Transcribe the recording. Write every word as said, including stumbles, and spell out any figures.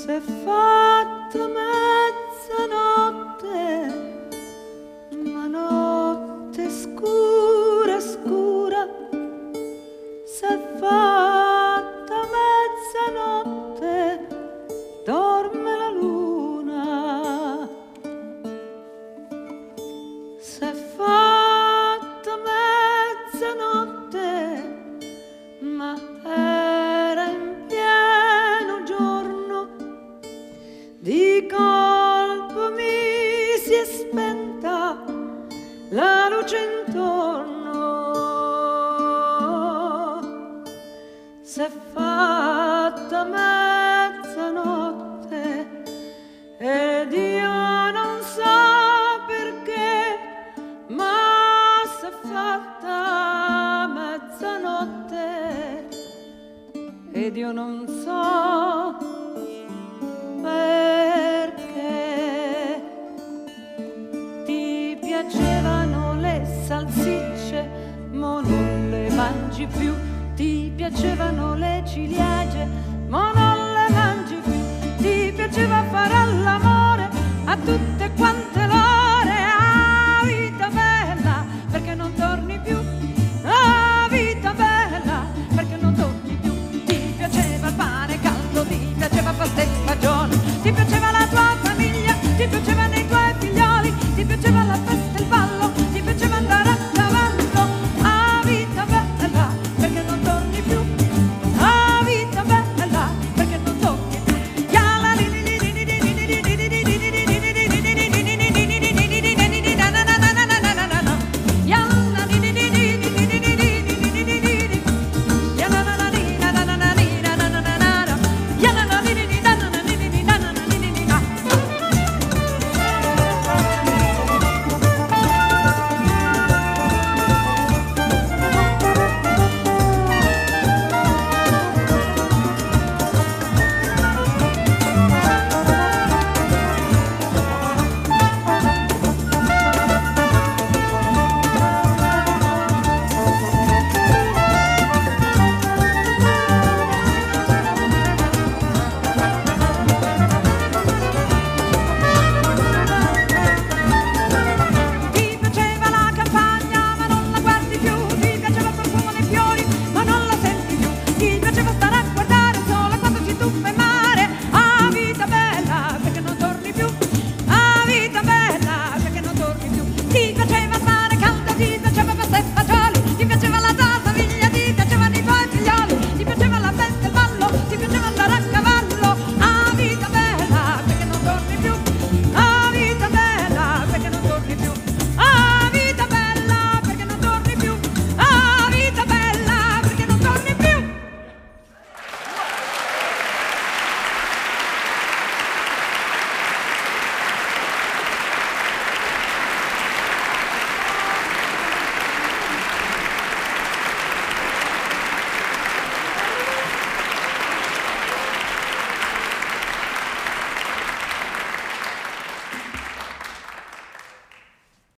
s'è fatta mezzanotte, ma notte scura scura, s'è fatta mezzanotte, dorme la luna. S'è fatta mezzanotte, ma era in pieno giorno, di colpo mi si è spenta la luce intorno. S'è fatta mezzanotte ed io non so perché, ma s'è fatta mezzanotte ed io non so perché. Ti piacevano le salsicce, mo non le mangi più. Ti piacevano le ciliegie, mo non le mangi più. Ti piaceva fare all'amore a tutte quante le